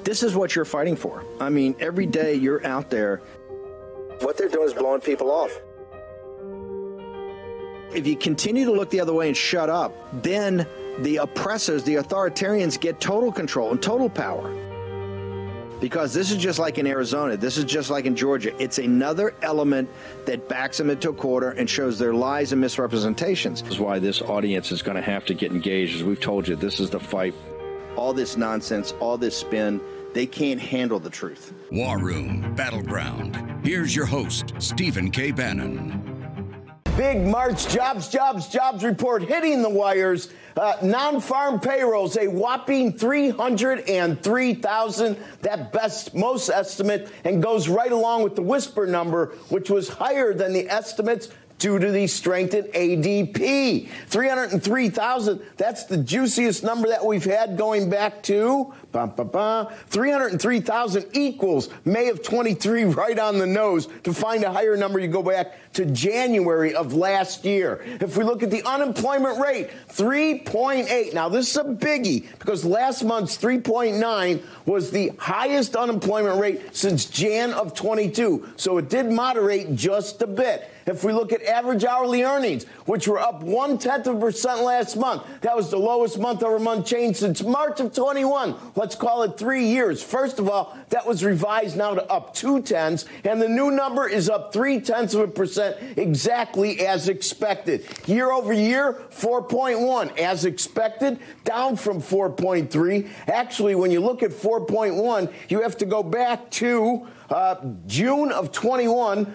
This is what you're fighting for. I mean, every day you're out there. What they're doing is blowing people off. If you continue to look the other way and shut up, then the oppressors, the authoritarians, get total control and total power. Because this is just like in Arizona. This is just like in Georgia. It's another element that backs them into a corner and shows their lies and misrepresentations. This is why this audience is going to have to get engaged. As we've told you, this is the fight. All this nonsense, all this spin, they can't handle the truth. War Room Battleground. Here's your host, Stephen K. Bannon. Big March jobs report hitting the wires. Non-farm payrolls, a whopping 303,000, that most estimate, and goes right along with the whisper number, which was higher than the estimates due to the strengthened ADP. 303,000, that's the juiciest number that we've had going back to 303,000 equals May of 23, right on the nose. To find a higher number, you go back to January of last year. If we look at the unemployment rate, 3.8. Now, this is a biggie because last month's 3.9 was the highest unemployment rate since Jan of 22. So it did moderate just a bit. If we look at average hourly earnings, which were up 0.1% last month, that was the lowest month-over-month change since March of 21. Let's call it 3 years. First of all, that was revised now to up 0.2, and the new number is up 0.3%, exactly as expected. Year over year, 4.1, as expected, down from 4.3. Actually, when you look at 4.1, you have to go back to June of 21,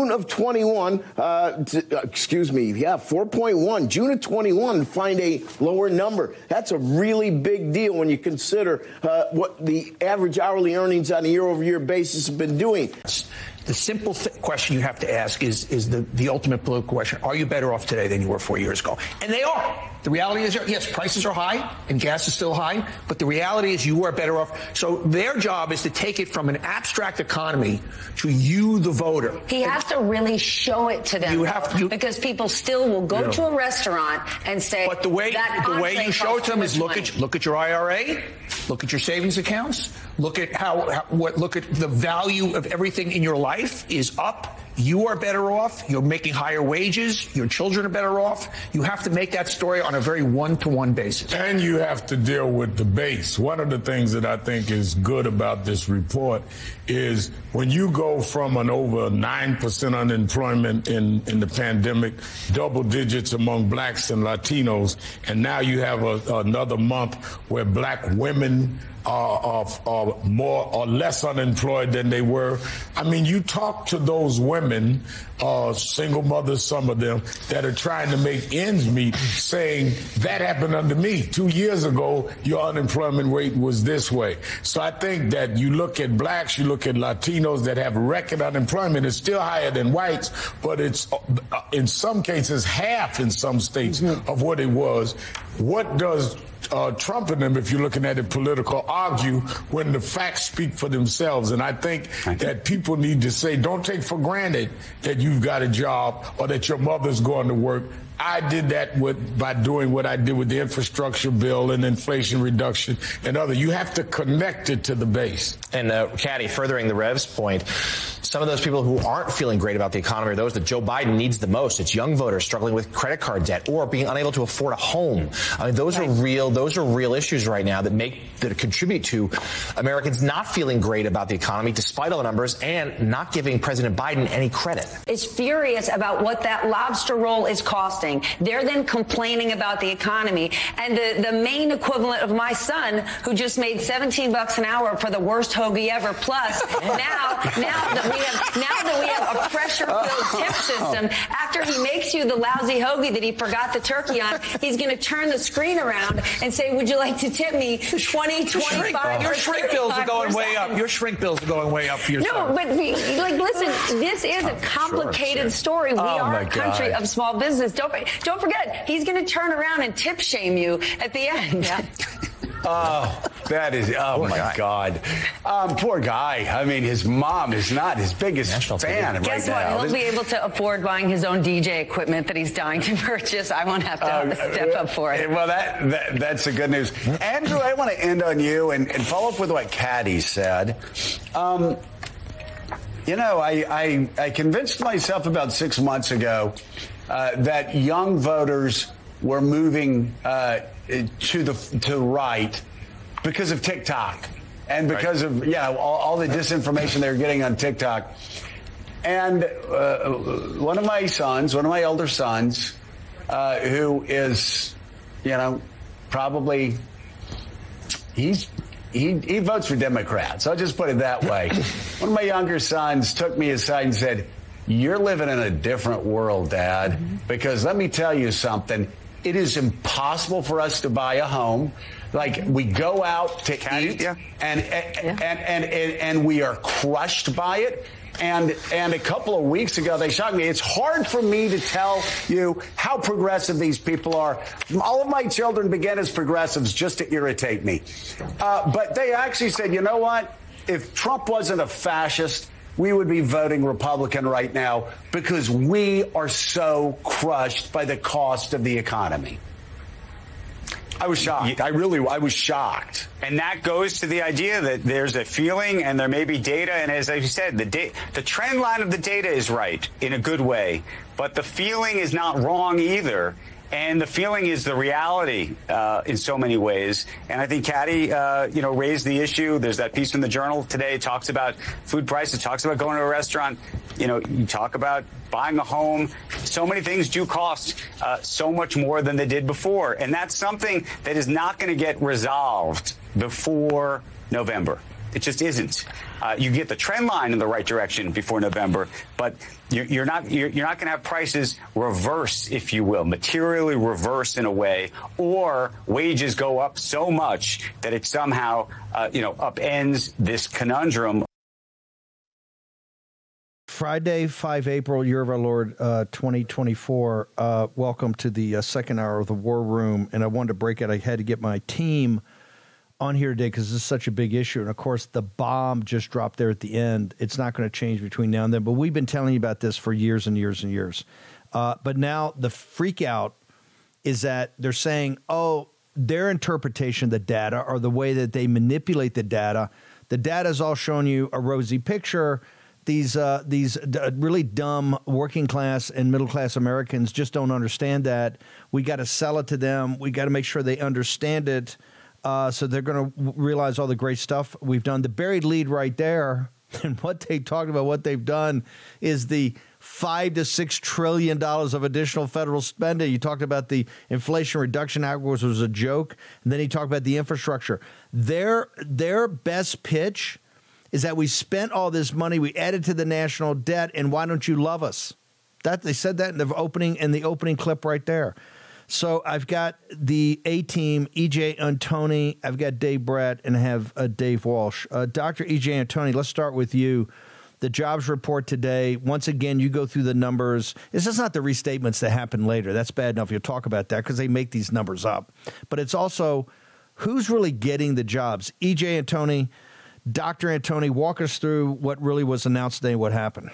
4.1, June of 21, and find a lower number. That's a really big deal when you consider what the average hourly earnings on a year-over-year basis have been doing. The simple question you have to ask is the ultimate political question. Are you better off today than you were 4 years ago? And they are. The reality is, yes, prices are high and gas is still high, but the reality is you are better off. So their job is to take it from an abstract economy to you, the voter. He has to really show it to them. You have to, because people still will go to a restaurant and say, but the way you show it to them is look at your IRA, look at your savings accounts, look at look at the value of everything in your life is up. You are better off. You're making higher wages. Your children are better off. You have to make that story on a very one-to-one basis. And you have to deal with the base. One of the things that I think is good about this report is when you go from an over 9% unemployment in the pandemic, double digits among blacks and Latinos, and now you have another month where black women are more or less unemployed than they were. I mean, you talk to those women, single mothers, some of them, that are trying to make ends meet, saying, that happened under me. 2 years ago, your unemployment rate was this way. So I think that you look at blacks, you look at Latinos that have record unemployment, it's still higher than whites, but it's in some cases half in some states of what it was. What does Trump and them, if you're looking at it political, argue when the facts speak for themselves? And I think that people need to say, don't take for granted that you've got a job or that your mother's going to work. I did that by doing what I did with the infrastructure bill and inflation reduction and other. You have to connect it to the base. And Caddy, furthering the Rev's point, some of those people who aren't feeling great about the economy are those that Joe Biden needs the most. It's young voters struggling with credit card debt or being unable to afford a home. I mean, those are real issues right now that contribute to Americans not feeling great about the economy despite all the numbers and not giving President Biden any credit. Is furious about what that lobster roll is costing. They're then complaining about the economy. And the main equivalent of my son, who just made $17 an hour for the worst hoagie ever, plus now that we have a pressure-filled tip system, after he makes you the lousy hoagie that he forgot the turkey on, he's going to turn the screen around and say, would you like to tip me 20, 25, Your shrink bills are going way up. Your shrink bills are going way up for your son. No, but listen, this is a complicated story. We are a country of small business. Don't forget, he's going to turn around and tip shame you at the end. Yeah. Oh, that is, oh my God. Poor guy. I mean, his mom is not his biggest fan right now. Guess what? He'll be able to afford buying his own DJ equipment that he's dying to purchase. I won't have to step up for it. Well, that's the good news. Andrew, I want to end on you and follow up with what Caddy said. You know, I convinced myself about 6 months ago that young voters were moving to the right because of TikTok and because of all the disinformation they were getting on TikTok. And one of my elder sons, who is, probably he votes for Democrats. I'll just put it that way. One of my younger sons took me aside and said, "You're living in a different world, Dad, because let me tell you something. It is impossible for us to buy a home. Like, we go out to eat, and we are crushed by it." And a couple of weeks ago, they shocked me. It's hard for me to tell you how progressive these people are. All of my children began as progressives just to irritate me. But they actually said, you know what? If Trump wasn't a fascist, we would be voting Republican right now because we are so crushed by the cost of the economy. I was shocked. I was shocked. And that goes to the idea that there's a feeling and there may be data. And as I said, the trend line of the data is right in a good way. But the feeling is not wrong either. And the feeling is the reality in so many ways. And I think Caddy, raised the issue. There's that piece in the Journal today. It talks about food prices, talks about going to a restaurant. You talk about buying a home. So many things do cost so much more than they did before. And that's something that is not going to get resolved before November. It just isn't. You get the trend line in the right direction before November, but you're not going to have prices reverse, if you will, materially reverse in a way, or wages go up so much that it somehow upends this conundrum. Friday, 5 April, year of our Lord, 2024. Welcome to the second hour of the War Room, and I wanted to break it. I had to get my team on here today because this is such a big issue. And, of course, the bomb just dropped there at the end. It's not going to change between now and then. But we've been telling you about this for years and years and years. But now the freak out is that they're saying, their interpretation of the data or the way that they manipulate the data is all showing you a rosy picture. These really dumb working class and middle class Americans just don't understand that. We got to sell it to them. We got to make sure they understand it. So they're going to realize all the great stuff we've done. The buried lead right there, and what they talked about, what they've done, is the $5 to $6 trillion of additional federal spending. You talked about the Inflation Reduction Act, which was a joke, and then he talked about the infrastructure. Their best pitch is that we spent all this money, we added to the national debt, and why don't you love us? That they said that in the opening clip right there. So I've got the A-team, E.J. Antoni, I've got Dave Brett, and I have Dave Walsh. Dr. E.J. Antoni, let's start with you. The jobs report today, once again, you go through the numbers. This is not the restatements that happen later. That's bad enough. You'll talk about that because they make these numbers up. But it's also who's really getting the jobs. E.J. Antoni, Dr. Antoni, walk us through what really was announced today, what happened.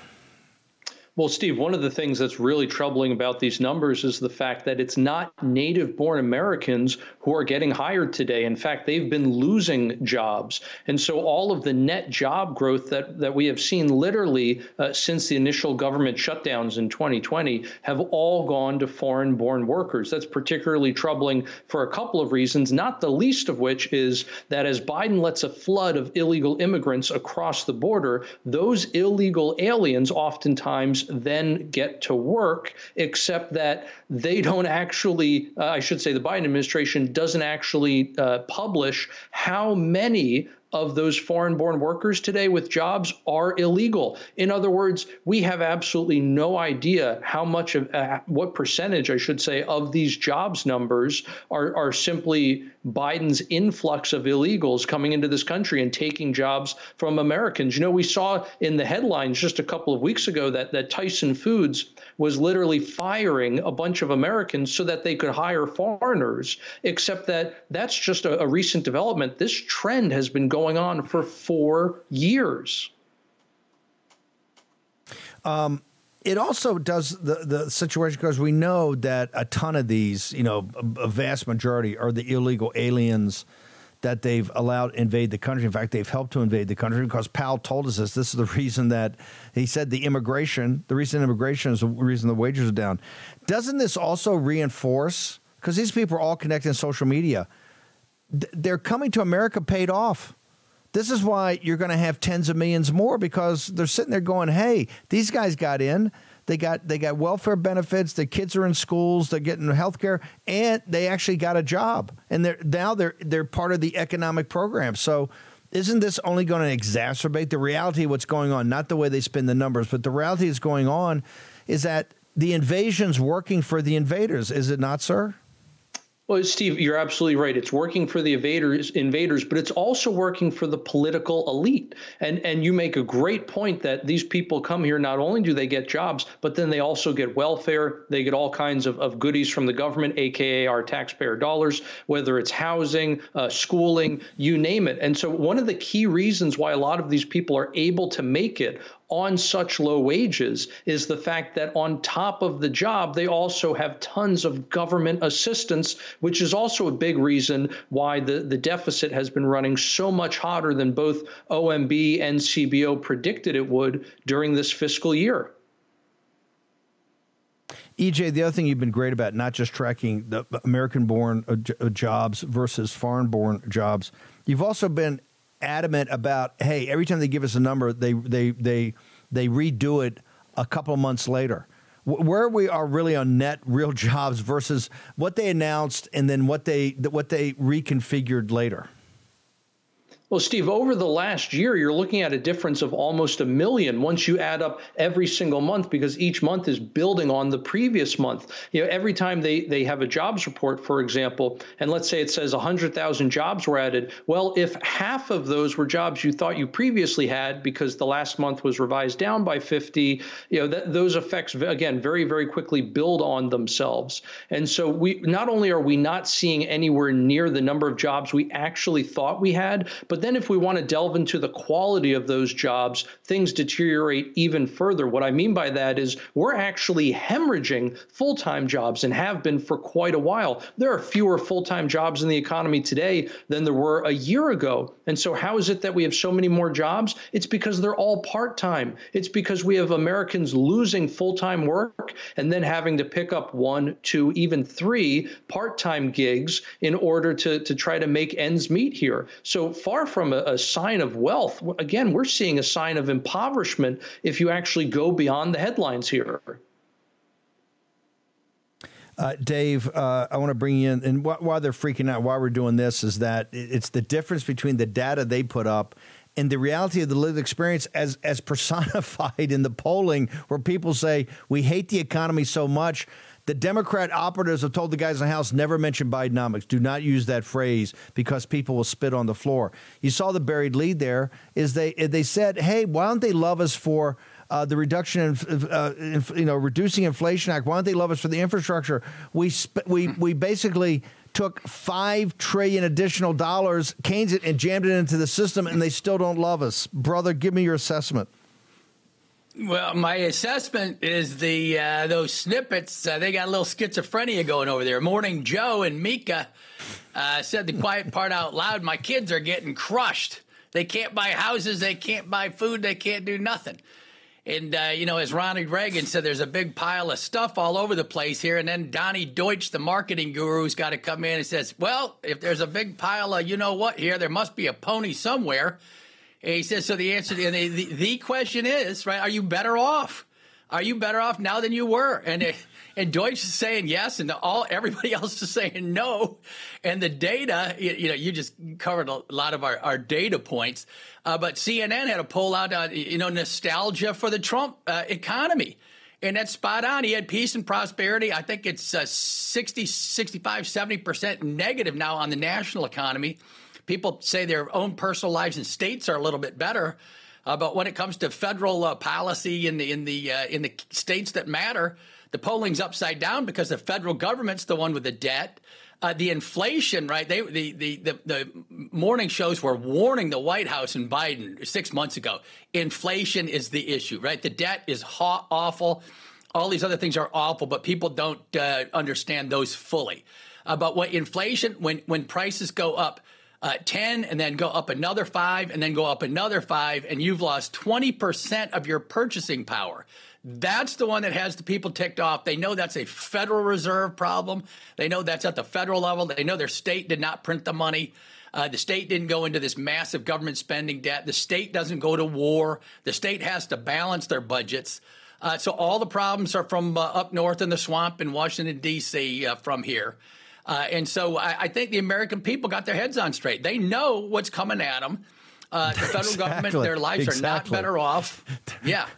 Well, Steve, one of the things that's really troubling about these numbers is the fact that it's not native-born Americans who are getting hired today. In fact, they've been losing jobs. And so all of the net job growth that we have seen literally since the initial government shutdowns in 2020 have all gone to foreign-born workers. That's particularly troubling for a couple of reasons, not the least of which is that as Biden lets a flood of illegal immigrants across the border, those illegal aliens oftentimes then get to work, except that they don't actually, I should say the Biden administration doesn't actually publish how many of those foreign-born workers today with jobs are illegal. In other words, we have absolutely no idea how much of what percentage, I should say, of these jobs numbers are simply Biden's influx of illegals coming into this country and taking jobs from Americans. You know, we saw in the headlines just a couple of weeks ago that Tyson Foods was literally firing a bunch of Americans so that they could hire foreigners, except that that's just a recent development. This trend has been going on for 4 years. It also does the situation, because we know that a ton of these, a vast majority are the illegal aliens that they've allowed invade the country. In fact, they've helped to invade the country, because Powell told us this. This is the reason that he said the recent immigration is the reason the wages are down. Doesn't this also reinforce, because these people are all connected in social media, they're coming to America paid off. This is why you're going to have tens of millions more, because they're sitting there going, hey, these guys got in. They got welfare benefits. Their kids are in schools. They're getting health care, and they actually got a job. And they're part of the economic program. So isn't this only going to exacerbate the reality of what's going on? Not the way they spin the numbers, but the reality that's going on is that the invasion's working for the invaders. Is it not, sir? Well, Steve, you're absolutely right. It's working for the invaders, but it's also working for the political elite. And you make a great point that these people come here, not only do they get jobs, but then they also get welfare. They get all kinds of goodies from the government, AKA our taxpayer dollars, whether it's housing, schooling, you name it. And so one of the key reasons why a lot of these people are able to make it on such low wages is the fact that on top of the job, they also have tons of government assistance, which is also a big reason why the deficit has been running so much hotter than both OMB and CBO predicted it would during this fiscal year. EJ, the other thing you've been great about, not just tracking the American-born jobs versus foreign-born jobs, you've also been adamant about, hey, every time they give us a number, they redo it a couple of months later. Where we are really on net real jobs versus what they announced and then what they reconfigured later. Well, Steve, over the last year, you're looking at a difference of almost 1 million once you add up every single month, because each month is building on the previous month. Every time they have a jobs report, for example, and let's say it says 100,000 jobs were added. Well, if half of those were jobs you thought you previously had because the last month was revised down by 50, those effects, again, very, very quickly build on themselves. And so not only are we not seeing anywhere near the number of jobs we actually thought we had, but then if we want to delve into the quality of those jobs, things deteriorate even further. What I mean by that is we're actually hemorrhaging full-time jobs and have been for quite a while. There are fewer full-time jobs in the economy today than there were a year ago. And so how is it that we have so many more jobs? It's because they're all part-time. It's because we have Americans losing full-time work and then having to pick up 1, 2, even 3 part-time gigs in order to try to make ends meet here. So far from a sign of wealth, again, we're seeing a sign of impoverishment if you actually go beyond the headlines here. Dave, I want to bring you in, and why they're freaking out, why we're doing this, is that it's the difference between the data they put up and the reality of the lived experience as personified in the polling, where people say, we hate the economy so much. The Democrat operatives have told the guys in the House, never mention Bidenomics. Do not use that phrase because people will spit on the floor. You saw the buried lead there is they said, hey, why don't they love us for the reduction in reducing Inflation Act? Why don't they love us for the infrastructure? We basically took $5 trillion additional dollars, caned it and jammed it into the system, and they still don't love us. Brother, give me your assessment. Well, my assessment is those snippets, they got a little schizophrenia going over there. Morning Joe and Mika said the quiet part out loud. My kids are getting crushed. They can't buy houses. They can't buy food. They can't do nothing. And, as Ronald Reagan said, there's a big pile of stuff all over the place here. And then Donnie Deutsch, the marketing guru's got to come in and says, well, if there's a big pile of you-know-what here, there must be a pony somewhere. And he says, so the answer to the question is, right, are you better off? Are you better off now than you were? And Deutsch is saying yes, and everybody else is saying no. And the data, you just covered a lot of our data points. But CNN had a poll out on, nostalgia for the Trump economy. And that's spot on. He had peace and prosperity. I think it's 60, 65, 70% negative now on the national economy. People say their own personal lives and states are a little bit better. But when it comes to federal policy in the states that matter, the polling's upside down because the federal government's the one with the debt. The inflation, right? The morning shows were warning the White House and Biden 6 months ago. Inflation is the issue, right? The debt is awful. All these other things are awful, but people don't understand those fully. But what inflation, when prices go up 10 and then go up another 5 and then go up another 5, and you've lost 20% of your purchasing power. That's the one that has the people ticked off. They know that's a Federal Reserve problem. They know that's at the federal level. They know their state did not print the money. The state didn't go into this massive government spending debt. The state doesn't go to war. The state has to balance their budgets. So all the problems are from up north in the swamp in Washington, D.C. From here. And so I think the American people got their heads on straight. They know what's coming at them. The federal government, their lives are not better off. Yeah.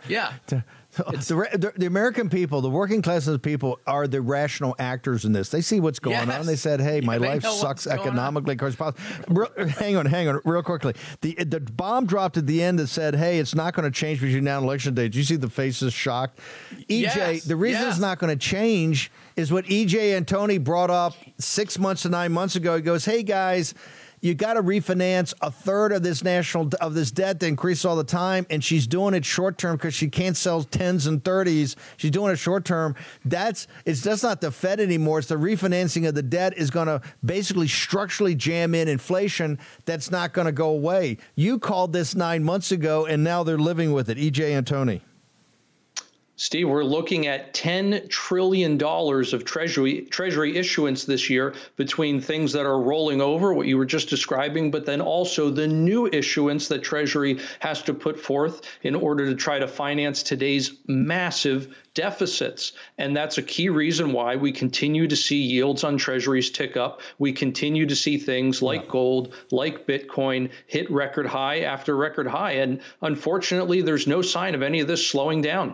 The American people, the working class of the people, are the rational actors in this. They see what's going on. They said, hey, my life sucks economically. Hang on, real quickly. The bomb dropped at the end that said, hey, it's not going to change between now and election day. Did you see the faces shocked? EJ, the reason it's not going to change is what EJ Antoni brought up 6 months to 9 months ago. He goes, hey, guys, you got to refinance a third of this debt that increases all the time, and she's doing it short term because she can't sell 10s and 30s. She's doing it short term. It's just not the Fed anymore. It's the refinancing of the debt is going to basically structurally jam in inflation. That's not going to go away. You called this 9 months ago, and now they're living with it. EJ Antoni. Steve, we're looking at $10 trillion of treasury issuance this year between things that are rolling over, what you were just describing, but then also the new issuance that Treasury has to put forth in order to try to finance today's massive deficits. And that's a key reason why we continue to see yields on treasuries tick up. We continue to see things like gold, like Bitcoin hit record high after record high. And unfortunately, there's no sign of any of this slowing down.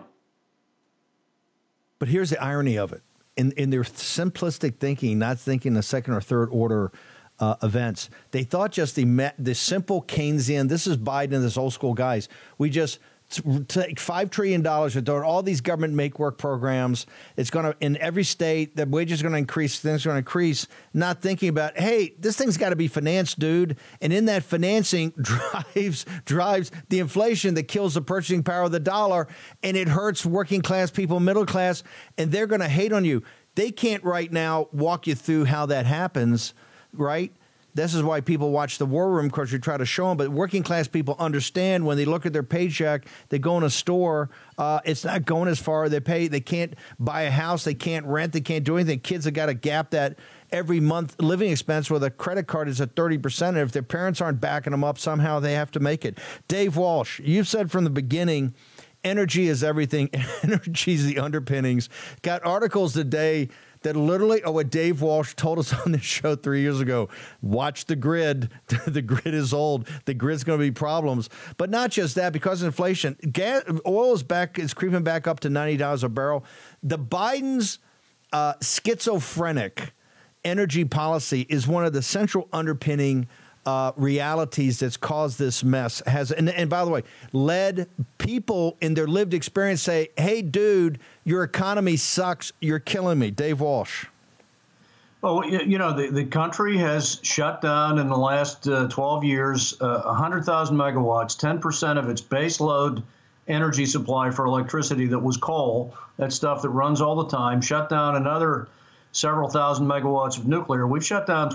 But here's the irony of it. In their simplistic thinking, not thinking the second or third order events, they thought just the simple Keynesian, this is Biden and this old school guys, we just take $5 trillion and throw all these government make-work programs. It's going to, in every state, the wages are going to increase, things are going to increase, not thinking about, hey, this thing's got to be financed, dude. And in that financing drives the inflation that kills the purchasing power of the dollar, and it hurts working class people, middle class, and they're going to hate on you. They can't right now walk you through how that happens, right? This is why people watch the War Room, because you try to show them. But working class people understand when they look at their paycheck, they go in a store, it's not going as far. They can't buy a house, they can't rent, they can't do anything. Kids have got to gap that every month living expense with a credit card is at 30%. And if their parents aren't backing them up, somehow they have to make it. Dave Walsh, you've said from the beginning, energy is everything. Energy is the underpinnings. Got articles today that literally, what Dave Walsh told us on this show 3 years ago, watch the grid. The grid is old. The grid's going to be problems. But not just that, because of inflation, oil is creeping back up to $90 a barrel. The Biden's schizophrenic energy policy is one of the central underpinning realities that's caused this mess. And by the way, led people in their lived experience say, hey, dude, your economy sucks. You're killing me. Dave Walsh. Well, you know, the country has shut down in the last 12 years 100,000 megawatts, 10% of its base load energy supply for electricity that was coal, that stuff that runs all the time, shut down another several thousand megawatts of nuclear. We've shut down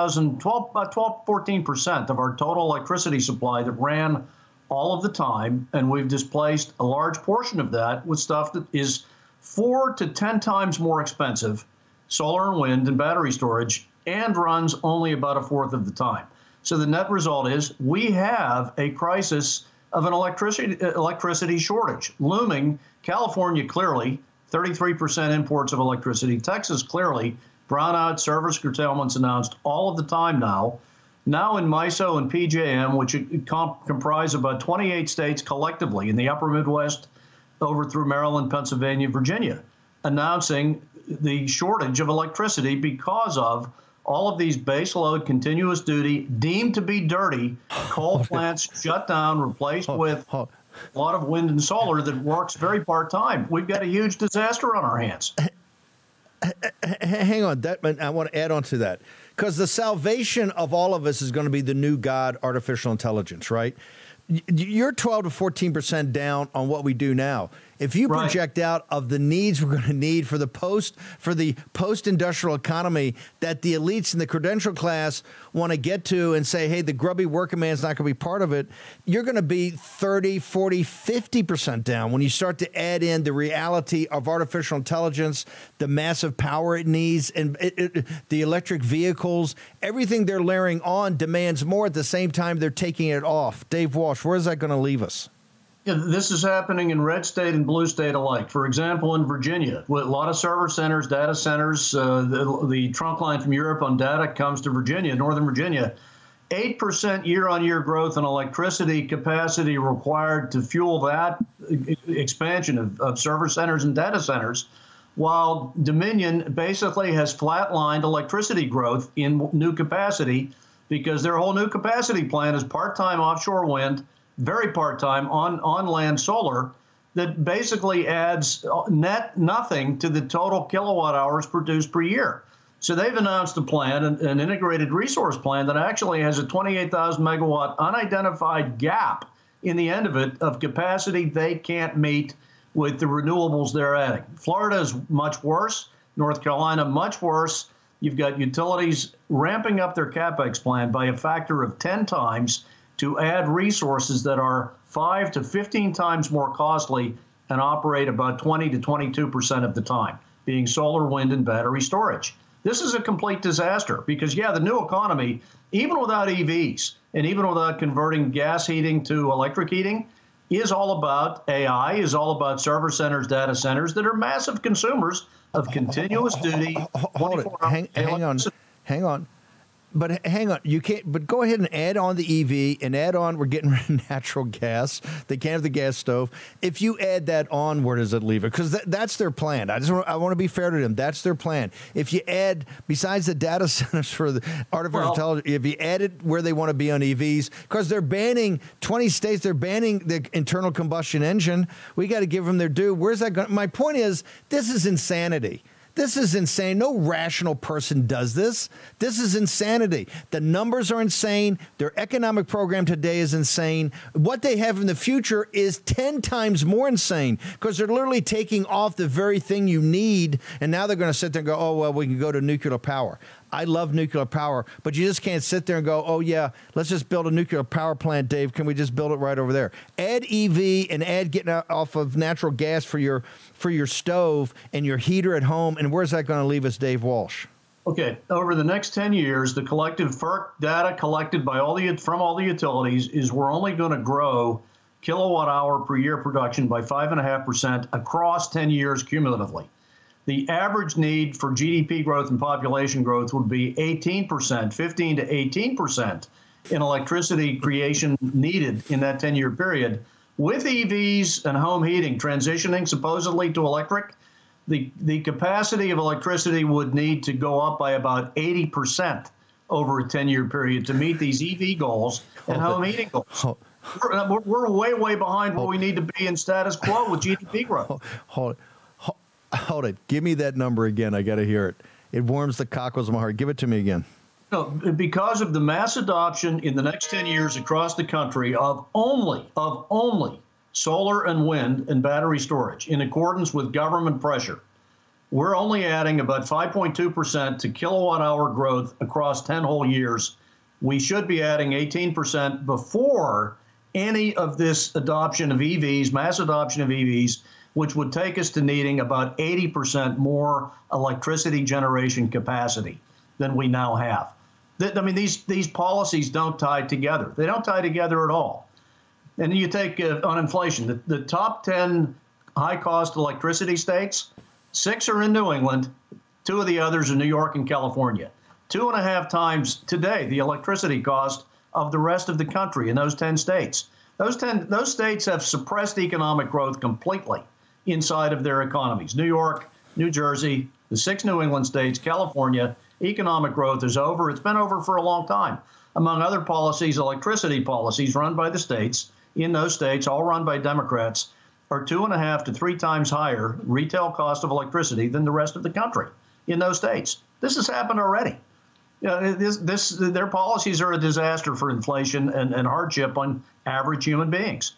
14% of our total electricity supply that ran all of the time, and we've displaced a large portion of that with stuff that is 4 to 10 times more expensive, solar and wind and battery storage, and runs only about a fourth of the time. So the net result is we have a crisis of an electricity shortage looming. California, clearly, 33% imports of electricity. Texas, clearly, brownout, service curtailments announced all of the time now. Now in MISO and PJM, which comprise about 28 states collectively in the upper Midwest, over through Maryland, Pennsylvania, Virginia, announcing the shortage of electricity because of all of these base load, continuous duty, deemed to be dirty coal plants shut down, replaced with a lot of wind and solar that works very part-time. We've got a huge disaster on our hands. Hang on, I want to add on to that, because the salvation of all of us is going to be the new God, artificial intelligence, right? You're 12 to 14% down on what we do now. If you project out of the needs we're going to need for the post-industrial economy that the elites and the credential class want to get to and say, hey, the grubby working man's not going to be part of it, you're going to be 30, 40, 50% down when you start to add in the reality of artificial intelligence, the massive power it needs, and the electric vehicles. Everything they're layering on demands more at the same time they're taking it off. Dave Walsh, where is that going to leave us? Yeah, this is happening in red state and blue state alike. For example, in Virginia, with a lot of server centers, data centers, the trunk line from Europe on data comes to Virginia, Northern Virginia. 8% year-on-year growth in electricity capacity required to fuel that expansion of server centers and data centers, while Dominion basically has flatlined electricity growth in new capacity because their whole new capacity plan is part-time offshore wind, very part-time on land solar, that basically adds net nothing to the total kilowatt hours produced per year. So they've announced a plan, an integrated resource plan, that actually has a 28,000 megawatt unidentified gap in the end of it of capacity they can't meet with the renewables they're adding. Florida is much worse. North Carolina, much worse. You've got utilities ramping up their CapEx plan by a factor of 10 times to add resources that are 5 to 15 times more costly and operate about 20 to 22% of the time, being solar, wind, and battery storage. This is a complete disaster because, yeah, the new economy, even without EVs and even without converting gas heating to electric heating, is all about AI, is all about server centers, data centers that are massive consumers of continuous duty. Hold it. Hang on. But hang on, you can't. But go ahead and add on the EV and add on. We're getting rid of natural gas. They can't have the gas stove. If you add that on, where does it leave it? Because that's their plan. I want to be fair to them. That's their plan. If you add, besides the data centers for the artificial intelligence, if you add it where they want to be on EVs, because they're banning 20 states, they're banning the internal combustion engine. We got to give them their due. Where's that going? My point is, this is insanity. This is insane. No rational person does this. This is insanity. The numbers are insane. Their economic program today is insane. What they have in the future is 10 times more insane because they're literally taking off the very thing you need, and now they're going to sit there and go, oh, well, we can go to nuclear power. I love nuclear power, but you just can't sit there and go, oh, yeah, let's just build a nuclear power plant, Dave. Can we just build it right over there? Add EV and add getting off of natural gas for your stove and your heater at home. And where's that going to leave us, Dave Walsh? Okay, over the next 10 years, the collective FERC data collected by from all the utilities is we're only going to grow kilowatt hour per year production by 5.5% across 10 years cumulatively. The average need for GDP growth and population growth would be 18%, 15 to 18% in electricity creation needed in that 10-year period. With EVs and home heating transitioning supposedly to electric, the capacity of electricity would need to go up by about 80% over a 10-year period to meet these EV goals and home heating goals. We're way, way behind where we need to be in status quo with GDP growth. Hold it. Give me that number again. I got to hear it. It warms the cockles of my heart. Give it to me again. No, because of the mass adoption in the next 10 years across the country of only solar and wind and battery storage in accordance with government pressure, we're only adding about 5.2% to kilowatt hour growth across 10 whole years. We should be adding 18% before any of this adoption of EVs, mass adoption of EVs, which would take us to needing about 80% more electricity generation capacity than we now have. I mean, these policies don't tie together. They don't tie together at all. And you take on inflation, the top 10 high-cost electricity states, 6 are in New England, 2 of the others are New York and California. 2.5 times today the electricity cost of the rest of the country in those 10 states. Those states have suppressed economic growth completely inside of their economies. New York, New Jersey, the 6 New England states, California, Economic growth is over. It's been over for a long time. Among other policies, electricity policies run by the states, in those states, all run by Democrats, are 2.5 to 3 times higher retail cost of electricity than the rest of the country in those states. This has happened already. Their policies are a disaster for inflation and hardship on average human beings.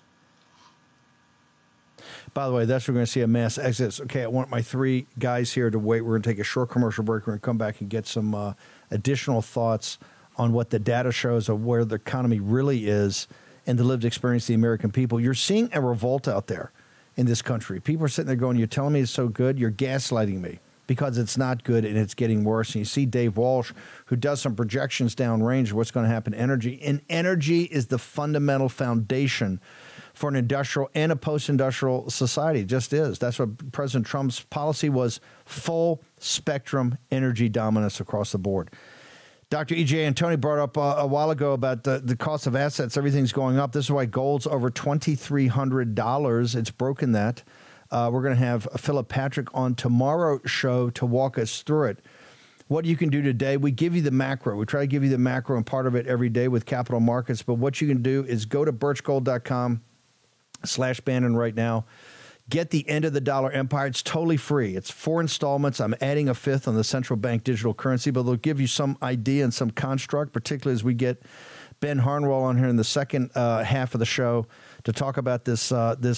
By the way, that's where we're going to see a mass exodus. Okay, I want my 3 guys here to wait. We're going to take a short commercial break. We're going to come back and get some additional thoughts on what the data shows of where the economy really is and the lived experience of the American people. You're seeing a revolt out there in this country. People are sitting there going, you're telling me it's so good? You're gaslighting me because it's not good and it's getting worse. And you see Dave Walsh, who does some projections downrange of what's going to happen to energy. And energy is the fundamental foundation for an industrial and a post-industrial society. It just is. That's what President Trump's policy was, full spectrum energy dominance across the board. Dr. E.J. Antoni brought up a while ago about the cost of assets. Everything's going up. This is why gold's over $2,300. It's broken that. We're going to have Philip Patrick on tomorrow's show to walk us through it. What you can do today, we give you the macro. We try to give you the macro and part of it every day with capital markets. But what you can do is go to birchgold.com/Bannon right now. Get the End of the Dollar Empire. It's totally free. It's 4 installments. I'm adding a 5th on the central bank digital currency, but they'll give you some idea and some construct, particularly as we get Ben Harnwell on here in the second half of the show to talk about this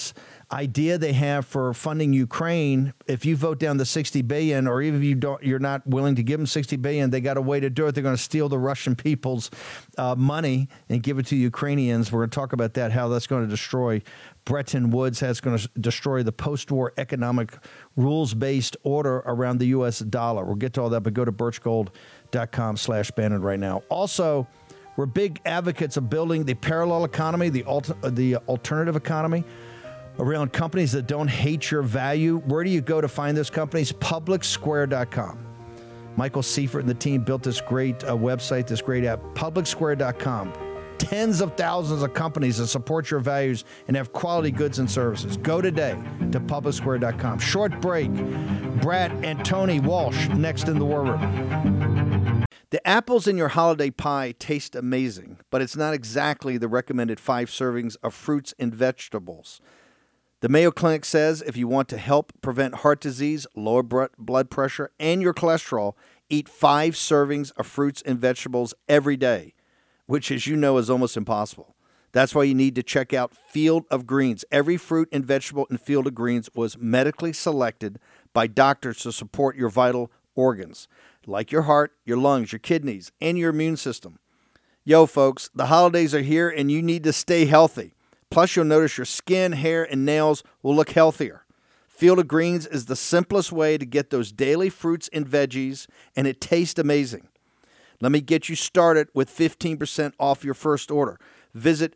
idea they have for funding Ukraine. If you vote down the $60 billion, or even if you're not willing to give them $60 billion, they got a way to do it. They're going to steal the Russian people's money and give it to Ukrainians. We're going to talk about that, how that's going to destroy Bretton Woods, how it's going to destroy the post-war economic rules-based order around the U.S. dollar. We'll get to all that, but go to birchgold.com/Bannon right now. Also, we're big advocates of building the parallel economy, the alternative economy, around companies that don't hate your value. Where do you go to find those companies? PublicSquare.com. Michael Seifert and the team built this great website, this great app, PublicSquare.com. Tens of thousands of companies that support your values and have quality goods and services. Go today to PublicSquare.com. Short break. Brad and Tony Walsh next in the War Room. The apples in your holiday pie taste amazing, but it's not exactly the recommended 5 servings of fruits and vegetables. The Mayo Clinic says if you want to help prevent heart disease, lower blood pressure, and your cholesterol, eat 5 servings of fruits and vegetables every day, which, as you know, is almost impossible. That's why you need to check out Field of Greens. Every fruit and vegetable in Field of Greens was medically selected by doctors to support your vital organs, like your heart, your lungs, your kidneys, and your immune system. Yo, folks, the holidays are here and you need to stay healthy. Plus, you'll notice your skin, hair, and nails will look healthier. Field of Greens is the simplest way to get those daily fruits and veggies, and it tastes amazing. Let me get you started with 15% off your first order. Visit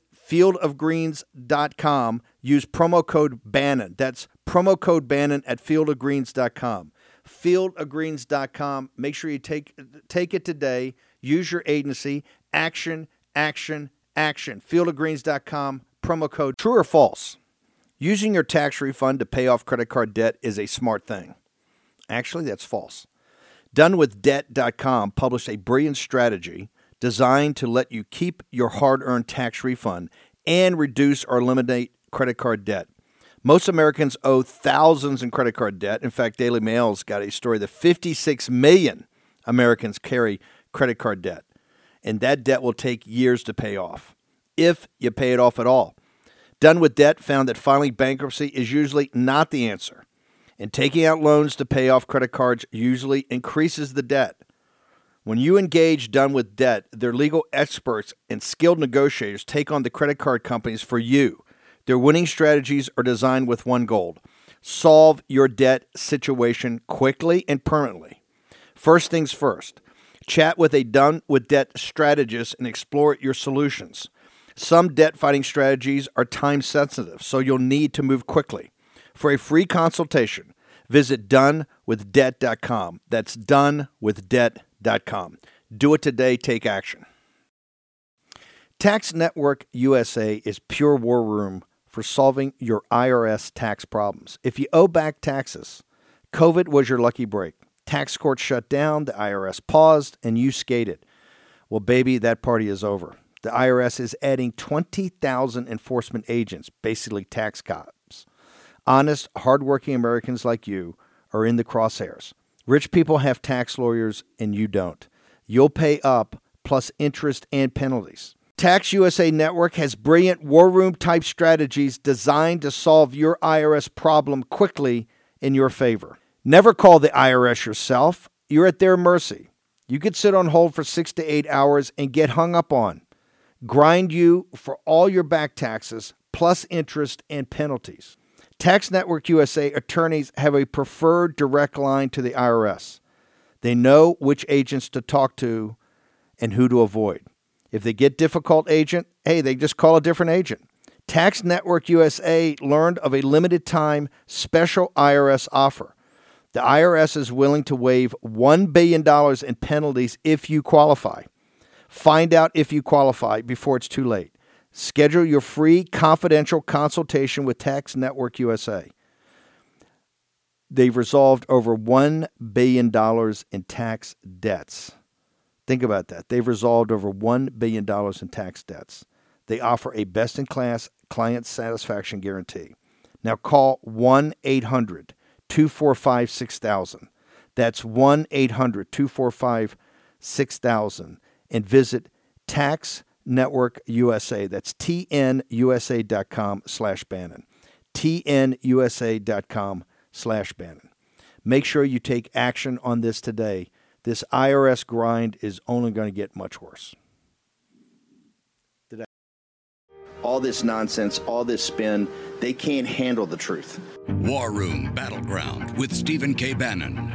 fieldofgreens.com. Use promo code Bannon. That's promo code Bannon at fieldofgreens.com. Fieldofgreens.com. Make sure you take it today. Use your agency. Action, action, action. Fieldofgreens.com. Promo code. True or false? Using your tax refund to pay off credit card debt is a smart thing. Actually, that's false. DoneWithDebt.com published a brilliant strategy designed to let you keep your hard-earned tax refund and reduce or eliminate credit card debt. Most Americans owe thousands in credit card debt. In fact, Daily Mail's got a story that 56 million Americans carry credit card debt, and that debt will take years to pay off, if you pay it off at all. Done with Debt found that filing bankruptcy is usually not the answer, and taking out loans to pay off credit cards usually increases the debt. When you engage Done with Debt, their legal experts and skilled negotiators take on the credit card companies for you. Their winning strategies are designed with one goal: solve your debt situation quickly and permanently. First things first, chat with a Done with Debt strategist and explore your solutions. Some debt-fighting strategies are time-sensitive, so you'll need to move quickly. For a free consultation, visit donewithdebt.com. That's donewithdebt.com. Do it today. Take action. Tax Network USA is pure war room for solving your IRS tax problems. If you owe back taxes, COVID was your lucky break. Tax court shut down, the IRS paused, and you skated. Well, baby, that party is over. The IRS is adding 20,000 enforcement agents, basically tax cops. Honest, hardworking Americans like you are in the crosshairs. Rich people have tax lawyers, and you don't. You'll pay up, plus interest and penalties. Tax USA Network has brilliant war room-type strategies designed to solve your IRS problem quickly in your favor. Never call the IRS yourself. You're at their mercy. You could sit on hold for 6 to 8 hours and get hung up on. Grind you for all your back taxes, plus interest and penalties. Tax Network USA attorneys have a preferred direct line to the IRS. They know which agents to talk to and who to avoid. If they get difficult agent, hey, they just call a different agent. Tax Network USA learned of a limited time special IRS offer. The IRS is willing to waive $1 billion in penalties if you qualify. Find out if you qualify before it's too late. Schedule your free confidential consultation with Tax Network USA. They've resolved over $1 billion in tax debts. Think about that. They've resolved over $1 billion in tax debts. They offer a best-in-class client satisfaction guarantee. Now call 1-800-245-6000. That's 1-800-245-6000 and visit Tax Network USA. That's tnusa.com/Bannon. tnusa.com/Bannon. Make sure you take action on this today. This IRS grind is only going to get much worse. All this nonsense, all this spin, they can't handle the truth. War Room Battleground with Stephen K. Bannon.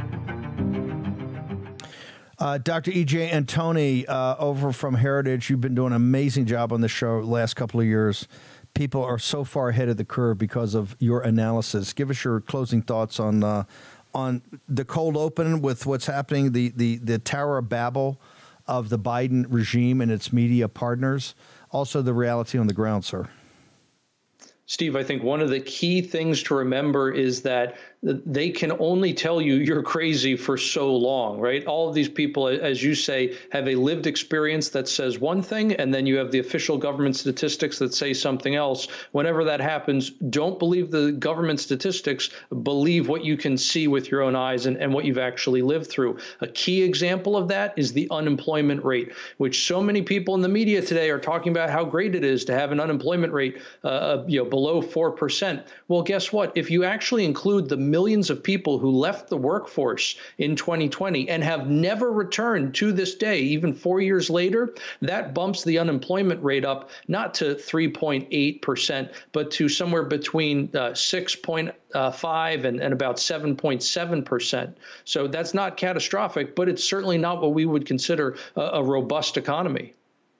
Dr. E.J. Antoni, over from Heritage, you've been doing an amazing job on the show the last couple of years. People are so far ahead of the curve because of your analysis. Give us your closing thoughts on the cold open with what's happening, the Tower of Babel of the Biden regime and its media partners. Also the reality on the ground, sir. Steve, I think one of the key things to remember is that they can only tell you you're crazy for so long, right? All of these people, as you say, have a lived experience that says one thing, and then you have the official government statistics that say something else. Whenever that happens, don't believe the government statistics, believe what you can see with your own eyes and what you've actually lived through. A key example of that is the unemployment rate, which so many people in the media today are talking about how great it is to have an unemployment rate below 4%. Well, guess what? If you actually include the millions of people who left the workforce in 2020 and have never returned to this day, even 4 years later, that bumps the unemployment rate up not to 3.8%, but to somewhere between 6.5 and about 7.7%. So that's not catastrophic, but it's certainly not what we would consider a robust economy.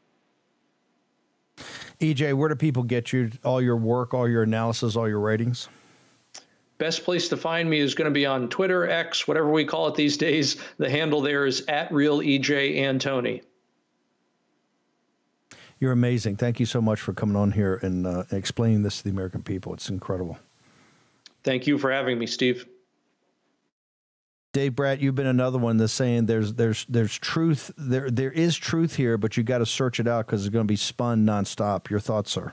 EJ, where do people get you, all your work, all your analysis, all your ratings? Best place to find me is going to be on Twitter, X, whatever we call it these days. The handle there is @RealEJ_Antoni. You're amazing. Thank you so much for coming on here and explaining this to the American people. It's incredible. Thank you for having me, Steve. Dave Bratt, you've been another one that's saying there's truth. There is truth here, but you got to search it out because it's going to be spun nonstop. Your thoughts, sir?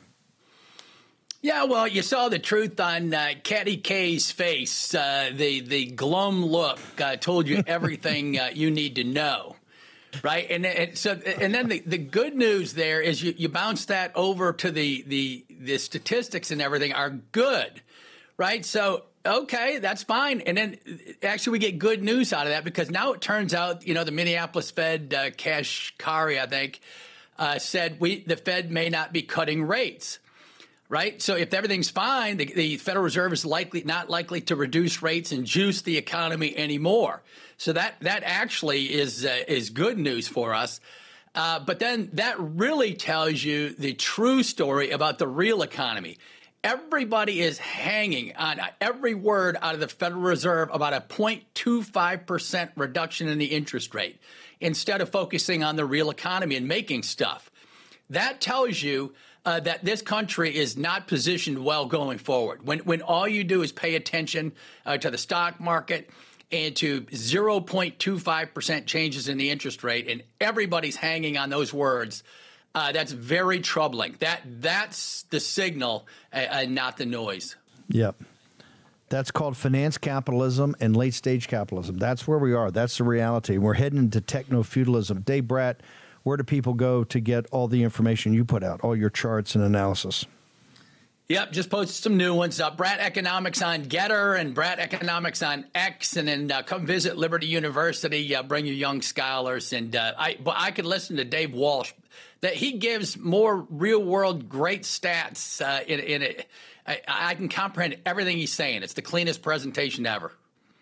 Yeah, well, you saw the truth on Katty K's face. The glum look told you everything you need to know, right? And then the good news there is you bounce that over to the statistics and everything are good, right? So okay, that's fine. And then actually we get good news out of that because now it turns out the Minneapolis Fed Kashkari, I think, said the Fed may not be cutting rates. Right. So if everything's fine, the Federal Reserve is not likely to reduce rates and juice the economy anymore. So that actually is good news for us. But then that really tells you the true story about the real economy. Everybody is hanging on every word out of the Federal Reserve about a 0.25% reduction in the interest rate instead of focusing on the real economy and making stuff. That tells you that this country is not positioned well going forward. When all you do is pay attention to the stock market into 0.25% changes in the interest rate, and everybody's hanging on those words. That's very troubling. That's the signal, not the noise. Yep. That's called finance capitalism and late-stage capitalism. That's where we are. That's the reality. We're heading into techno-feudalism. Dave Bratt, where do people go to get all the information you put out, all your charts and analysis? Yep, just posted some new ones. Bratt Economics on Getter and Bratt Economics on X, and then come visit Liberty University. Bring your young scholars, and I could listen to Dave Walsh. That he gives more real-world great stats in it. I can comprehend everything he's saying. It's the cleanest presentation ever.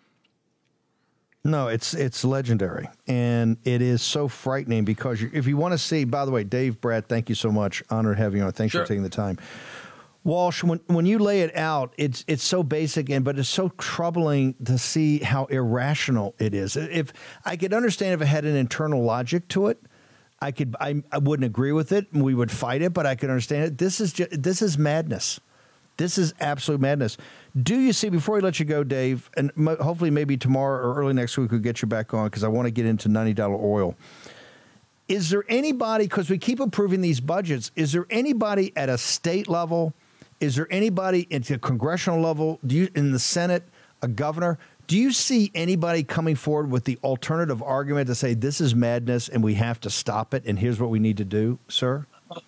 No, it's legendary, and it is so frightening because if you want to see, by the way, Dave Bratt, thank you so much. Honored to have you on. Thanks for taking the time. Walsh, when you lay it out, it's so basic, but it's so troubling to see how irrational it is. If I could understand if it had an internal logic to it, I wouldn't agree with it, and we would fight it, but I could understand it. This is madness. This is absolute madness. Do you see, before we let you go, Dave, and hopefully maybe tomorrow or early next week we'll get you back on because I want to get into $90 oil. Is there anybody, because we keep approving these budgets, is there anybody at a state level, is there anybody at the congressional level, in the Senate, a governor, do you see anybody coming forward with the alternative argument to say this is madness and we have to stop it and here's what we need to do, sir?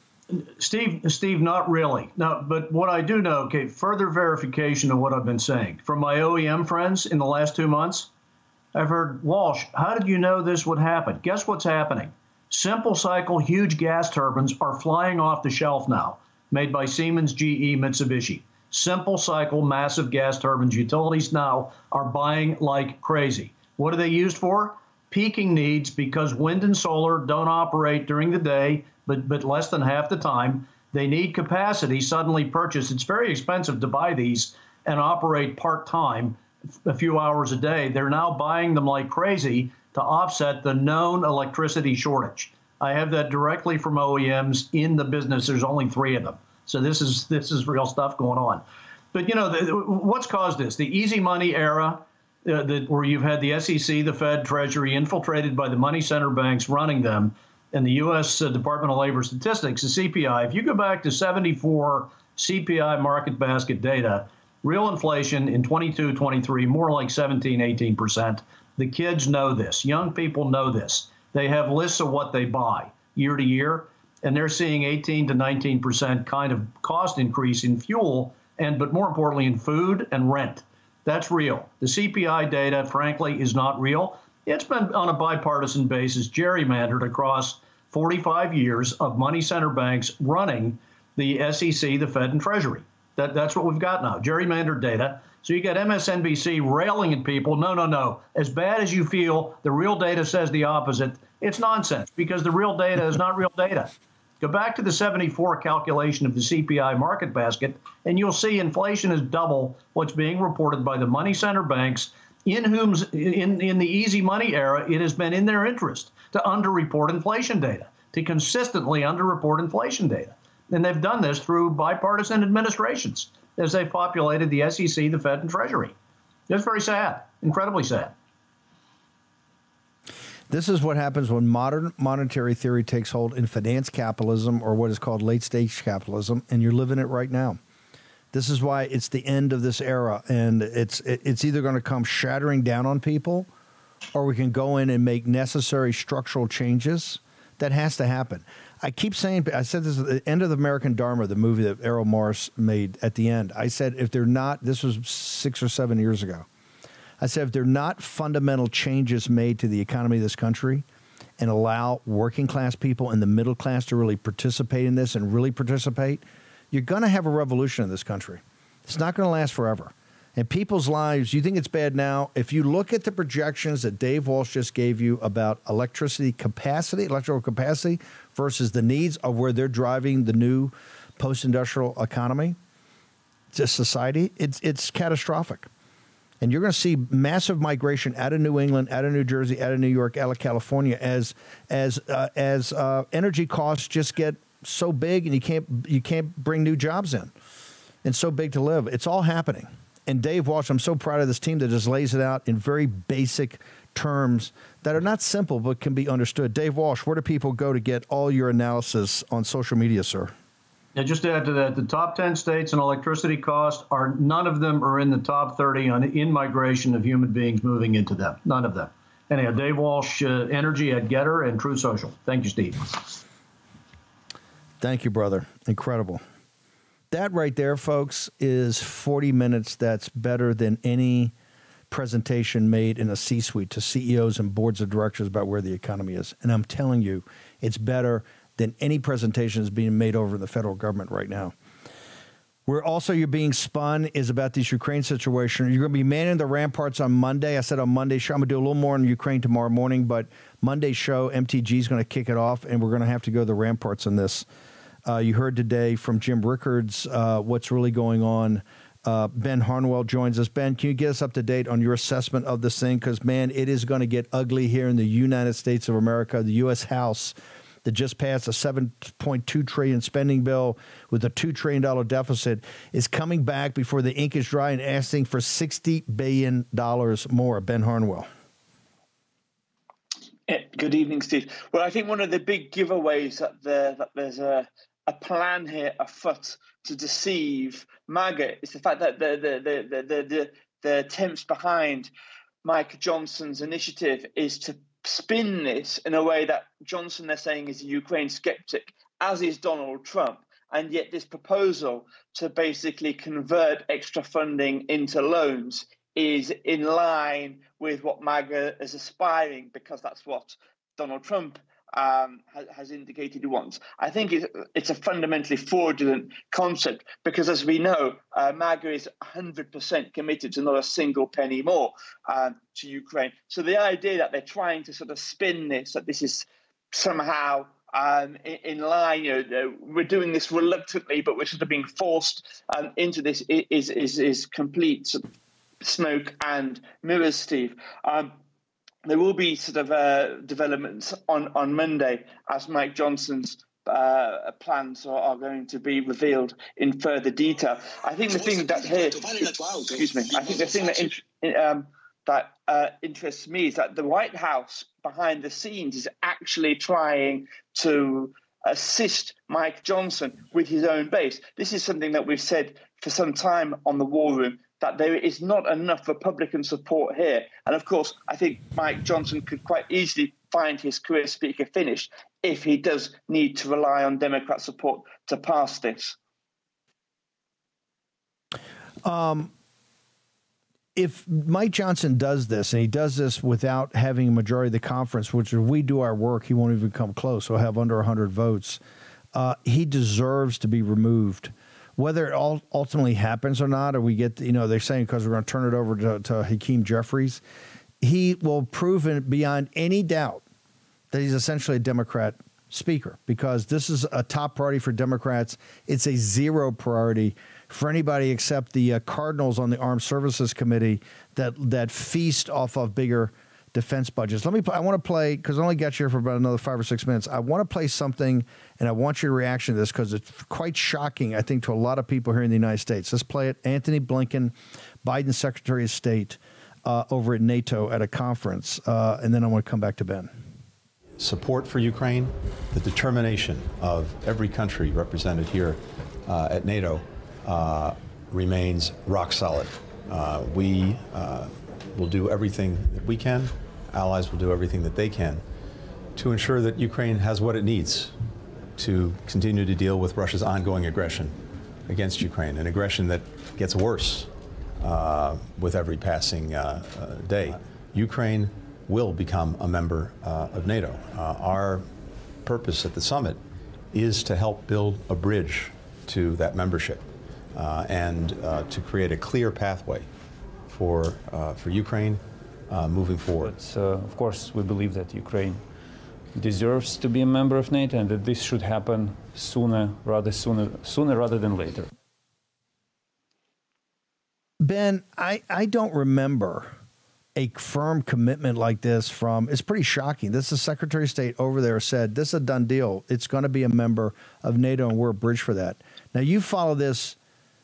Steve, not really. No, but what I do know, further verification of what I've been saying. From my OEM friends in the last 2 months, I've heard, Walsh, how did you know this would happen? Guess what's happening? Simple cycle, huge gas turbines are flying off the shelf now, made by Siemens, GE, Mitsubishi. Simple cycle, massive gas turbines. Utilities now are buying like crazy. What are they used for? Peaking needs, because wind and solar don't operate during the day, but less than half the time. They need capacity suddenly purchased. It's very expensive to buy these and operate part-time, a few hours a day. They're now buying them like crazy to offset the known electricity shortage. I have that directly from OEMs in the business. There's only 3 of them. So this is real stuff going on. But, what's caused this? The easy money era, where you've had the SEC, the Fed, Treasury infiltrated by the money center banks running them, and the U.S. Department of Labor Statistics, the CPI. If you go back to 74 CPI market basket data, real inflation in 22, 23, more like 17, 18%. The kids know this. Young people know this. They have lists of what they buy year to year, and they're seeing 18 to 19% kind of cost increase in fuel, but more importantly in food and rent. That's real. The CPI data, frankly, is not real. It's been on a bipartisan basis gerrymandered across 45 years of money center banks running the SEC, the Fed, and Treasury. That's what we've got now, gerrymandered data. So you got MSNBC railing at people, no. As bad as you feel, the real data says the opposite. It's nonsense because the real data is not real data. Go back to the 74 calculation of the CPI market basket, and you'll see inflation is double what's being reported by the money center banks, in the easy money era, it has been in their interest to underreport inflation data, to consistently underreport inflation data. And they've done this through bipartisan administrations as they've populated the SEC, the Fed, and Treasury. It's very sad, incredibly sad. This is what happens when modern monetary theory takes hold in finance capitalism, or what is called late-stage capitalism, and you're living it right now. This is why it's the end of this era, and it's either going to come shattering down on people, or we can go in and make necessary structural changes. That has to happen. I keep saying, I said this at the end of the American Dharma, the movie that Errol Morris made at the end. I said, if they're not, this was 6 or 7 years ago. I said, if there are not fundamental changes made to the economy of this country and allow working class people and the middle class to really participate in this and really participate, you're going to have a revolution in this country. It's not going to last forever. And people's lives, you think it's bad now. If you look at the projections that Dave Walsh just gave you about electrical capacity versus the needs of where they're driving the new post-industrial economy, just society, it's catastrophic. And you're going to see massive migration out of New England, out of New Jersey, out of New York, out of California as energy costs just get so big and you can't bring new jobs in and so big to live. It's all happening. And Dave Walsh, I'm so proud of this team that just lays it out in very basic terms that are not simple but can be understood. Dave Walsh, where do people go to get all your analysis on social media, sir? Yeah, just to add to that, the top 10 states in electricity cost are none of them are in the top 30 on in-migration of human beings moving into them. None of them. Anyhow, Dave Walsh, Energy at Getter and Truth Social. Thank you, Steve. Thank you, brother. Incredible. That right there, folks, is 40 minutes that's better than any presentation made in a C-suite to CEOs and boards of directors about where the economy is. And I'm telling you, it's better than any presentation that's being made over in the federal government right now. Where also you're being spun is about this Ukraine situation. You're going to be manning the ramparts on Monday. I said on Monday's show, I'm going to do a little more on Ukraine tomorrow morning, but Monday's show, MTG is going to kick it off, and we're going to have to go to the ramparts on this. You heard today from Jim Rickards what's really going on. Ben Harnwell joins us. Ben, can you get us up to date on your assessment of this thing? Because, man, it is going to get ugly here in the United States of America. The U.S. House that just passed a $7.2 trillion spending bill with a $2 trillion deficit is coming back before the ink is dry and asking for $60 billion more. Ben Harnwell. Good evening, Steve. Well, I think one of the big giveaways that there's a plan here afoot to deceive MAGA is the fact that the attempts behind Mike Johnson's initiative is to spin this in a way that Johnson, they're saying, is a Ukraine skeptic, as is Donald Trump. And yet this proposal to basically convert extra funding into loans is in line with what MAGA is aspiring, because that's what Donald Trump has indicated he wants. I think it's a fundamentally fraudulent concept because, as we know, MAGA is 100% committed to not a single penny more to Ukraine. So the idea that they're trying to sort of spin this, that this is somehow in line, we're doing this reluctantly, but we're sort of being forced into this is complete sort of smoke and mirrors, Steve. There will be sort of developments on Monday as Mike Johnson's plans are going to be revealed in further detail. I think the thing that interests me is that the White House behind the scenes is actually trying to assist Mike Johnson with his own base. This is something that we've said for some time on the War Room, that there is not enough Republican support here. And of course, I think Mike Johnson could quite easily find his career speaker finished if he does need to rely on Democrat support to pass this. If Mike Johnson does this, and he does this without having a majority of the conference, which if we do our work, he won't even come close. He'll have under 100 votes. He deserves to be removed. Whether it ultimately happens or not, or we get, they're saying because we're going to turn it over to Hakeem Jeffries, he will prove beyond any doubt that he's essentially a Democrat speaker, because this is a top priority for Democrats. It's a zero priority for anybody except the Cardinals on the Armed Services Committee that feast off of bigger defense budgets. I want to play, because I only got you here for about another 5 or 6 minutes. I want to play something, and I want your reaction to this because it's quite shocking, I think, to a lot of people here in the United States. Let's play it. Anthony Blinken, Biden's Secretary of State, over at NATO at a conference, and then I want to come back to Ben. Support for Ukraine, the determination of every country represented here at NATO remains rock solid. We will do everything that we can. Allies will do everything that they can to ensure that Ukraine has what it needs to continue to deal with Russia's ongoing aggression against Ukraine, an aggression that gets worse with every passing day. Ukraine will become a member of NATO. Our purpose at the summit is to help build a bridge to that membership and to create a clear pathway for Ukraine moving forward. But, of course, we believe that Ukraine deserves to be a member of NATO and that this should happen sooner rather than later. Ben, I don't remember a firm commitment like this from, it's pretty shocking. This is Secretary of State over there said, this is a done deal. It's going to be a member of NATO and we're a bridge for that. Now, you follow this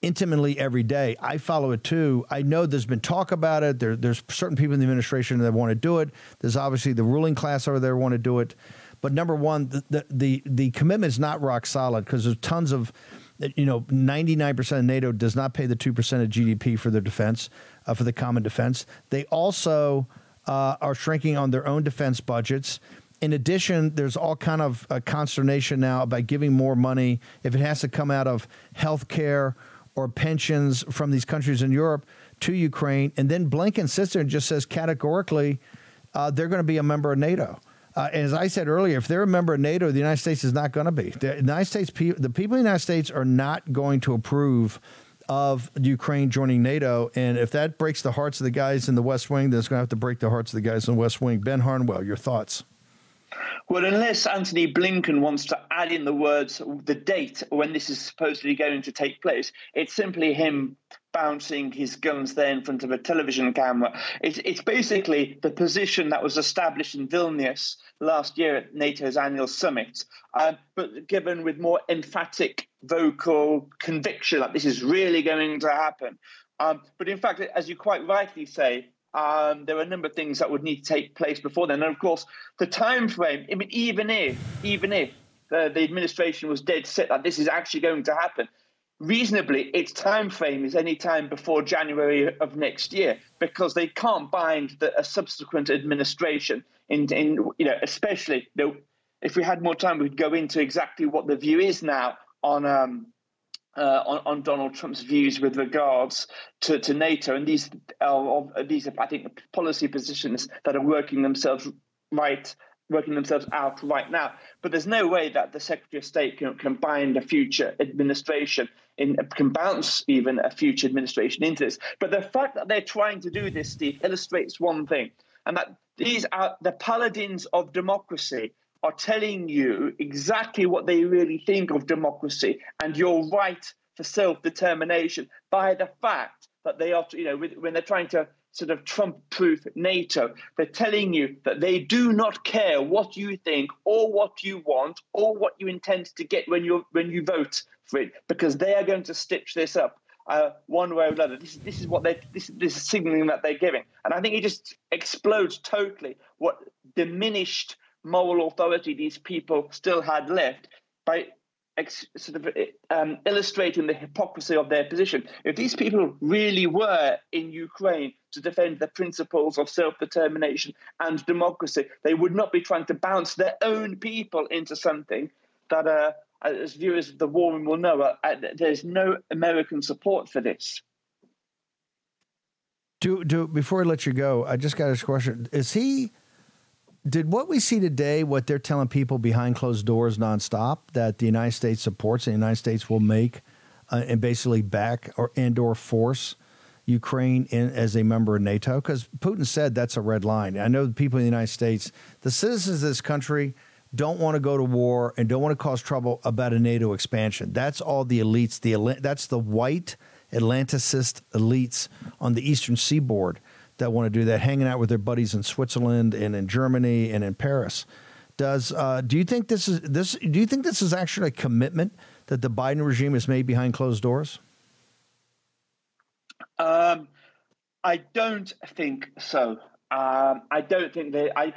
intimately every day. I follow it too. I know there's been talk about it. There's certain people in the administration that want to do it. There's obviously the ruling class over there want to do it. But number one, the commitment is not rock solid because there's tons of, 99% of NATO does not pay the 2% of GDP for their defense, for the common defense. They also are shrinking on their own defense budgets. In addition, there's all kind of consternation now about giving more money if it has to come out of health care or pensions from these countries in Europe to Ukraine. And then Blinken sits there and just says categorically they're going to be a member of NATO. As I said earlier, if they're a member of NATO, the United States is not going to be. The United States, the people in the United States are not going to approve of Ukraine joining NATO. And if that breaks the hearts of the guys in the West Wing, then it's going to have to break the hearts of the guys in the West Wing. Ben Harnwell, your thoughts? Well, unless Anthony Blinken wants to add in the words, the date when this is supposedly going to take place, it's simply him bouncing his guns there in front of a television camera. It's basically the position that was established in Vilnius last year at NATO's annual summit, but given with more emphatic vocal conviction that this is really going to happen. But in fact, as you quite rightly say, there are a number of things that would need to take place before then. And of course, the time frame, I mean, even if the administration was dead set that this is actually going to happen, reasonably, its time frame is any time before January of next year, because they can't bind a subsequent administration especially, if we had more time, we'd go into exactly what the view is now on Donald Trump's views with regards to NATO, and these are, I think, policy positions that are working themselves out right now. But there's no way that the Secretary of State can bind a future administration, can bounce even a future administration into this. But the fact that they're trying to do this, Steve, illustrates one thing, and that these are the paladins of democracy are telling you exactly what they really think of democracy and your right for self-determination by the fact that they are, when they're trying to sort of Trump-proof NATO, they're telling you that they do not care what you think or what you want or what you intend to get when you vote for it, because they are going to stitch this up one way or another. This is what this is signaling that they're giving, and I think it just explodes totally what diminished moral authority these people still had left by illustrating the hypocrisy of their position. If these people really were in Ukraine to defend the principles of self-determination and democracy, they would not be trying to bounce their own people into something that, as viewers of the war room will know, there's no American support for this. Before I let you go, I just got a question. Did what we see today, what they're telling people behind closed doors nonstop, that the United States supports and the United States will make and basically back or force Ukraine in as a member of NATO? Because Putin said that's a red line. I know the people in the United States, the citizens of this country, don't want to go to war and don't want to cause trouble about a NATO expansion. That's all the elites. That's the white Atlanticist elites on the eastern seaboard that want to do that, hanging out with their buddies in Switzerland and in Germany and in Paris. Do you think this is actually a commitment that the Biden regime has made behind closed doors? I don't think so. I don't think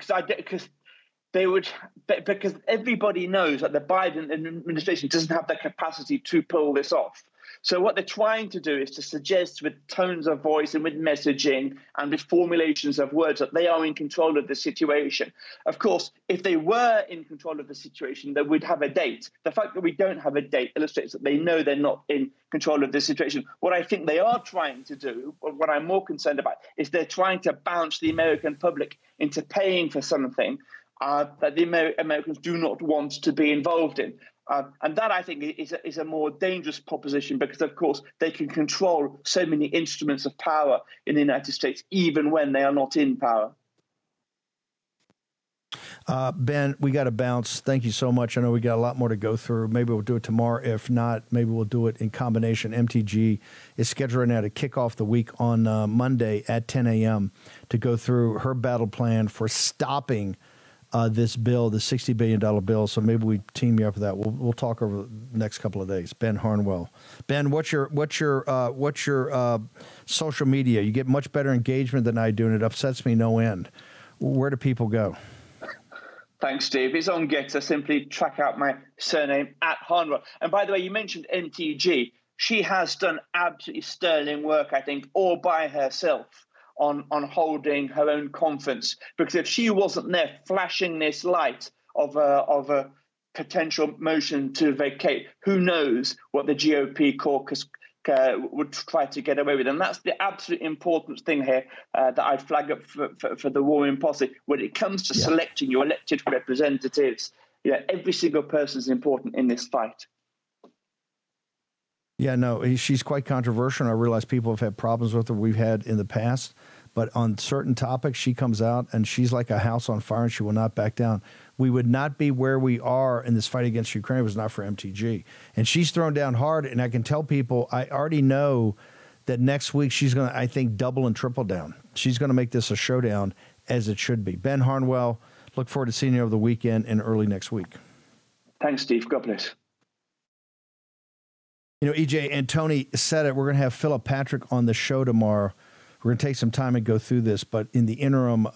because everybody knows that the Biden administration doesn't have the capacity to pull this off. So what they're trying to do is to suggest with tones of voice and with messaging and with formulations of words that they are in control of the situation. Of course, if they were in control of the situation, they would have a date. The fact that we don't have a date illustrates that they know they're not in control of the situation. What I think they are trying to do, or what I'm more concerned about, is they're trying to bounce the American public into paying for something that the Americans do not want to be involved in. And that, I think, is a more dangerous proposition because, of course, they can control so many instruments of power in the United States, even when they are not in power. Ben, we got to bounce. Thank you so much. I know we got a lot more to go through. Maybe we'll do it tomorrow. If not, maybe we'll do it in combination. MTG is scheduled right now to kick off the week on Monday at 10 a.m. to go through her battle plan for stopping this bill, the $60 billion bill. So maybe we team you up with that. We'll talk over the next couple of days. Ben Harnwell. Ben, what's your social media? You get much better engagement than I do, and it upsets me no end. Where do people go? Thanks, Steve. It's on Getter. Simply track out my surname at Harnwell. And by the way, you mentioned MTG. She has done absolutely sterling work, I think, all by herself on holding her own conference. Because if she wasn't there flashing this light of a potential motion to vacate, who knows what the GOP caucus would try to get away with. And that's the absolute important thing here that I flag up for the Warren Posse. When it comes to selecting your elected representatives, every single person is important in this fight. Yeah, no, she's quite controversial. And I realize people have had problems with her we've had in the past. But on certain topics, she comes out and she's like a house on fire and she will not back down. We would not be where we are in this fight against Ukraine if it was not for MTG. And she's thrown down hard. And I can tell people, I already know that next week she's going to, I think, double and triple down. She's going to make this a showdown as it should be. Ben Harnwell, look forward to seeing you over the weekend and early next week. Thanks, Steve. God bless. You know, EJ and Tony said it. We're going to have Philip Patrick on the show tomorrow. We're going to take some time and go through this, but in the interim,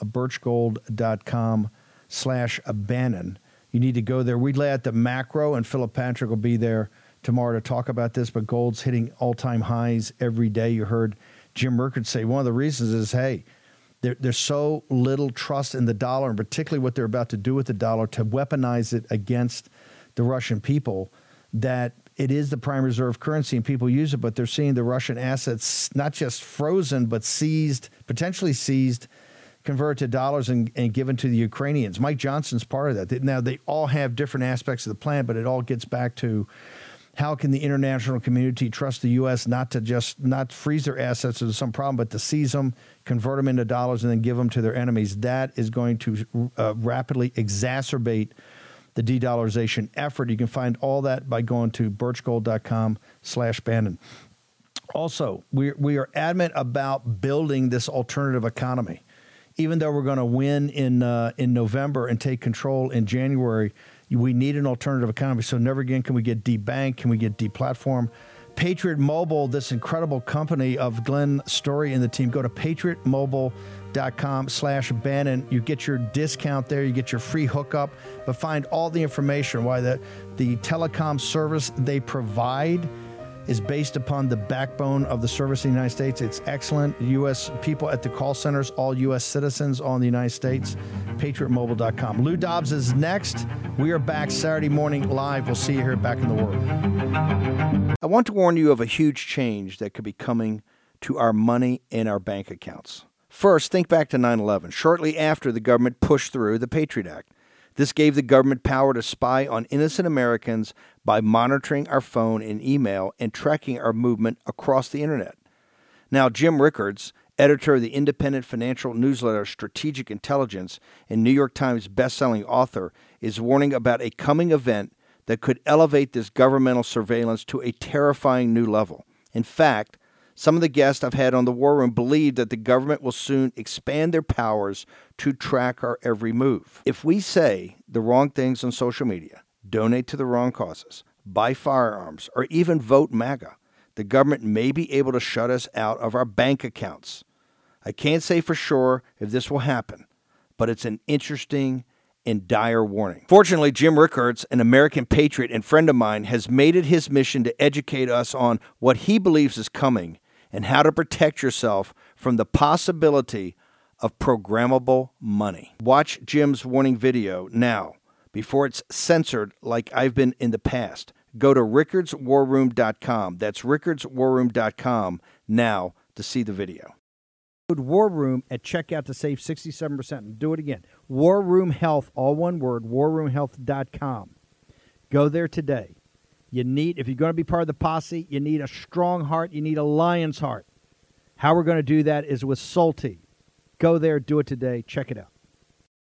birchgold.com/Bannon. You need to go there. We lay out the macro, and Philip Patrick will be there tomorrow to talk about this, but gold's hitting all-time highs every day. You heard Jim Rickards say one of the reasons is, hey, there's so little trust in the dollar, and particularly what they're about to do with the dollar to weaponize it against the Russian people, that it is the prime reserve currency and people use it, but they're seeing the Russian assets not just frozen, but seized, potentially seized, converted to dollars and given to the Ukrainians. Mike Johnson's part of that. Now, they all have different aspects of the plan, but it all gets back to how can the international community trust the U.S. not to just not freeze their assets into some problem, but to seize them, convert them into dollars, and then give them to their enemies. That is going to rapidly exacerbate the de-dollarization effort. You can find all that by going to birchgold.com/Bannon. Also, we are adamant about building this alternative economy. Even though we're going to win in November and take control in January, we need an alternative economy. So never again can we get debanked, can we get deplatformed. Patriot Mobile, this incredible company of Glenn Story and the team, go to patriotmobile.com/Bannon. You get your discount there. You get your free hookup. But find all the information why the telecom service they provide is based upon the backbone of the service in the United States. It's excellent. U.S. people at the call centers, all U.S. citizens, all in the United States. PatriotMobile.com. Lou Dobbs is next. We are back Saturday morning live. We'll see you here Back in the World. I want to warn you of a huge change that could be coming to our money in our bank accounts. First, think back to 9/11, shortly after the government pushed through the Patriot Act. This gave the government power to spy on innocent Americans by monitoring our phone and email and tracking our movement across the internet. Now, Jim Rickards, editor of the independent financial newsletter Strategic Intelligence and New York Times bestselling author, is warning about a coming event that could elevate this governmental surveillance to a terrifying new level. In fact, some of the guests I've had on the War Room believe that the government will soon expand their powers to track our every move. If we say the wrong things on social media, donate to the wrong causes, buy firearms, or even vote MAGA, the government may be able to shut us out of our bank accounts. I can't say for sure if this will happen, but it's an interesting and dire warning. Fortunately, Jim Rickards, an American patriot and friend of mine, has made it his mission to educate us on what he believes is coming and how to protect yourself from the possibility of programmable money. Watch Jim's warning video now before it's censored like I've been in the past. Go to rickardswarroom.com. That's rickardswarroom.com now to see the video. War Room at checkout to save 67%. And do it again. War Room Health, all one word, warroomhealth.com. Go there today. You need, if you're going to be part of the posse, you need a strong heart. You need a lion's heart. How we're going to do that is with Salty. Go there, do it today. Check it out.